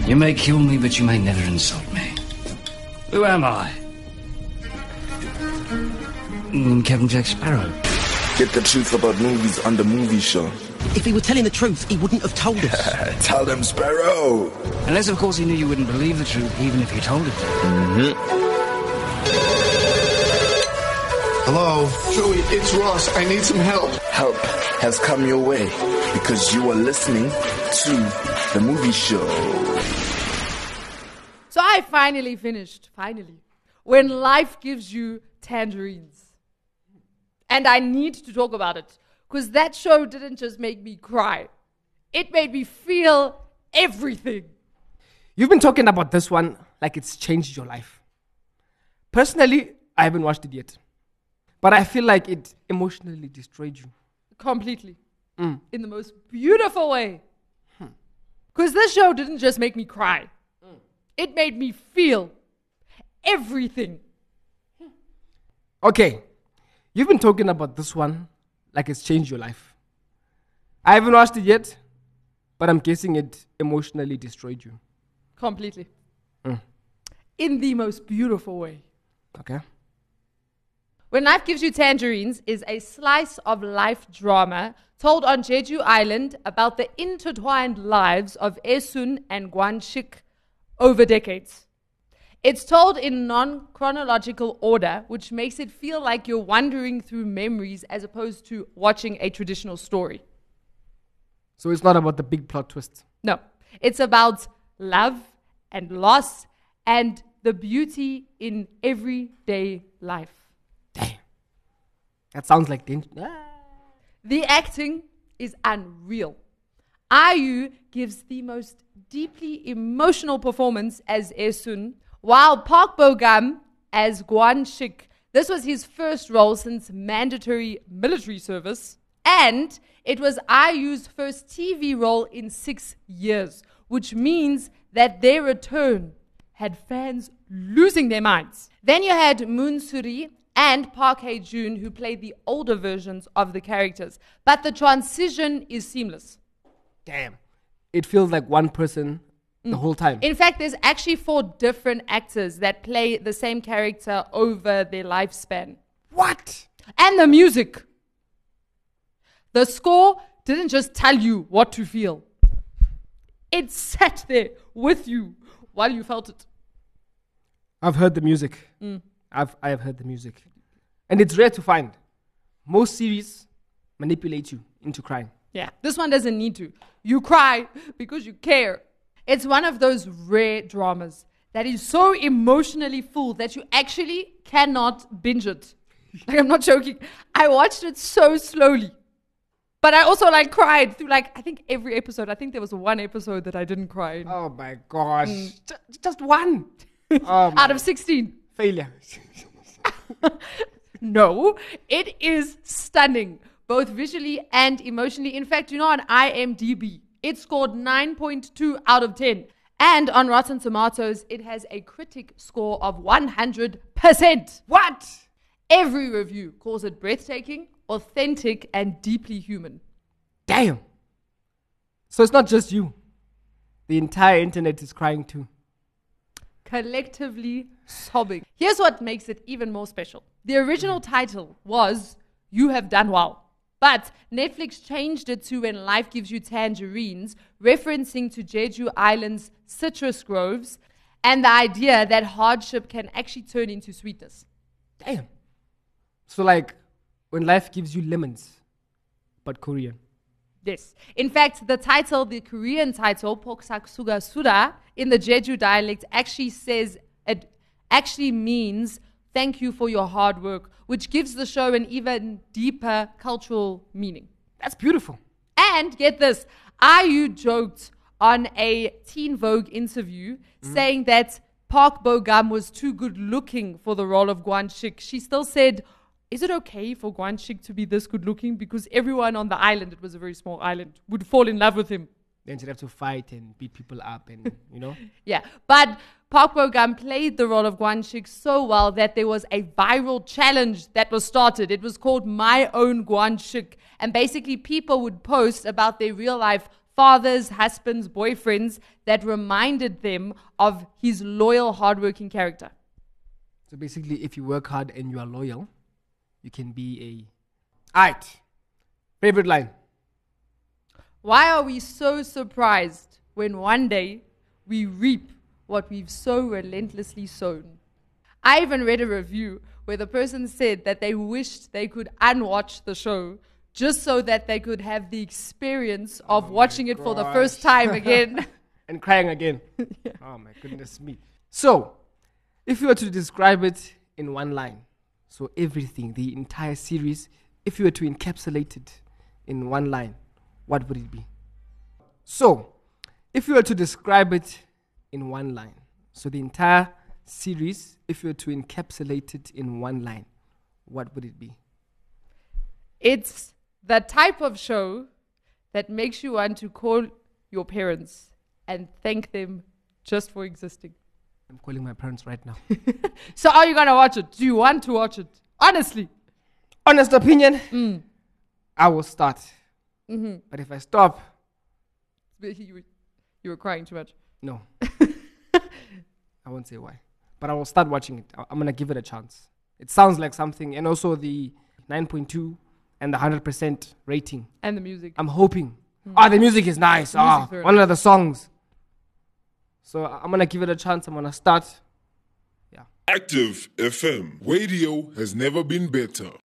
You may kill me, but you may never insult me. Who am I? Captain Jack Sparrow. Get the truth about movies on the movie show. If he were telling the truth, he wouldn't have told us. Tell them, Sparrow. Unless, of course, he knew you wouldn't believe the truth, even if you told it to him. Hello? Joey, it's Ross. I need some help. Help has come your way because you are listening to the movie show. So I finally finished. Finally. When life gives you tangerines. And I need to talk about it. Because that show didn't just make me cry. It made me feel everything. You've been talking about this one like it's changed your life. Personally, I haven't watched it yet. But I feel like it emotionally destroyed you. Completely. In the most beautiful way. Because this show didn't just make me cry. It made me feel everything. Okay. You've been talking about this one like it's changed your life. I haven't watched it yet, but I'm guessing it emotionally destroyed you. Completely. In the most beautiful way. Okay. When Life Gives You Tangerines is a slice of life drama told on Jeju Island about the intertwined lives of Esun and Guanxik over decades. It's told in non-chronological order, which makes it feel like you're wandering through memories as opposed to watching a traditional story. So it's not about the big plot twist. No, it's about love and loss and the beauty in everyday life. Damn. That sounds like danger. The acting is unreal. IU gives the most deeply emotional performance as Esun, while Park Bo-gum as Guanxik. This was his first role since mandatory military service, and it was IU's first TV role in 6 years, which means that their return had fans losing their minds. Then you had Moon Suri and Park Hae-jun, who played the older versions of the characters. But the transition is seamless. Damn. It feels like one person the whole time. In fact, there's actually 4 different actors that play the same character over their lifespan. What? And the music. The score didn't just tell you what to feel. It sat there with you while you felt it. I've heard the music. I have heard the music. And it's rare to find. Most series manipulate you into crying. Yeah, this one doesn't need to. You cry because you care. It's one of those rare dramas that is so emotionally full that you actually cannot binge it. Like, I'm not joking. I watched it so slowly. But I also cried through I think every episode. I think there was one episode that I didn't cry in. Oh my gosh. Just one. Out of 16. Failure. No, it is stunning, both visually and emotionally. In fact, on IMDb, it scored 9.2 out of 10. And on Rotten Tomatoes, it has a critic score of 100%. What? Every review calls it breathtaking, authentic, and deeply human. Damn. So it's not just you. The entire internet is crying too. Collectively sobbing. Here's what makes it even more special. The original title was You Have Done Well. But Netflix changed it to When Life Gives You Tangerines, referencing to Jeju Island's citrus groves and the idea that hardship can actually turn into sweetness. Damn. So When Life Gives You Lemons, but Korean. Yes. In fact, the Korean title, Poksak Suga Suda, in the Jeju dialect actually means thank you for your hard work, which gives the show an even deeper cultural meaning. That's beautiful. And get this, IU joked on a Teen Vogue interview saying that Park Bo-gum was too good looking for the role of Guanxik. She still said, is it okay for Guanxik to be this good looking? Because everyone on the island, it was a very small island, would fall in love with him. Then she'd have to fight and beat people up and, Yeah, but Park Bo-gum played the role of Guanxik so well that there was a viral challenge that was started. It was called My Own Guanxik. And basically people would post about their real life fathers, husbands, boyfriends that reminded them of his loyal, hardworking character. So basically, if you work hard and you are loyal, you can be a... Alright. Favorite line. Why are we so surprised when one day we reap what we've so relentlessly sown? I even read a review where the person said that they wished they could unwatch the show just so that they could have the experience of watching it for the first time again. And crying again. Yeah. Oh my goodness me. So, if you were to describe it in one line, so everything, the entire series, if you were to encapsulate it in one line, what would it be? So, if you were to describe it in one line, so the entire series, if you were to encapsulate it in one line, what would it be? It's the type of show that makes you want to call your parents and thank them just for existing. I'm calling my parents right now. So are you going to watch it? Do you want to watch it? Honestly. Honest opinion, I will start. Mm-hmm. But if I stop... You were crying too much. No. I won't say why. But I will start watching it. I'm going to give it a chance. It sounds like something. And also the 9.2 and the 100% rating. And the music. I'm hoping. The music is nice. One of the songs. So I'm going to give it a chance. I'm going to start. Yeah. Active FM. Radio has never been better.